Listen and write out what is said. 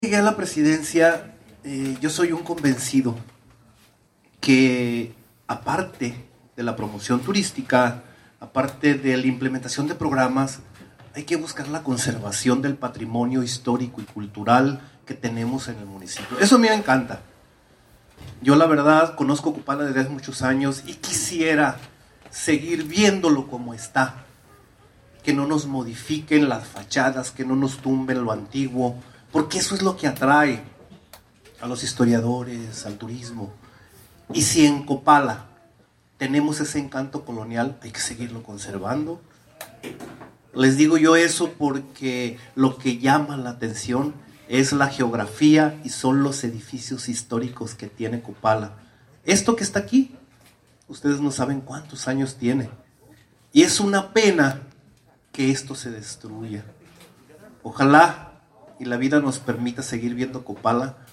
Llegué a la presidencia, yo soy un convencido que aparte de la promoción turística, aparte de la implementación de programas, hay que buscar la conservación del patrimonio histórico y cultural que tenemos en el municipio. Eso a mí me encanta. Yo la verdad conozco Copala desde hace muchos años y quisiera seguir viéndolo como está. Que no nos modifiquen las fachadas, que no nos tumben lo antiguo, porque eso es lo que atrae a los historiadores, al turismo. Y si en Copala tenemos ese encanto colonial, hay que seguirlo conservando. Les digo yo eso porque lo que llama la atención es la geografía y son los edificios históricos que tiene Copala. Esto que está aquí, ustedes no saben cuántos años tiene. Y es una pena que esto se destruya. Ojalá y la vida nos permita seguir viendo Copala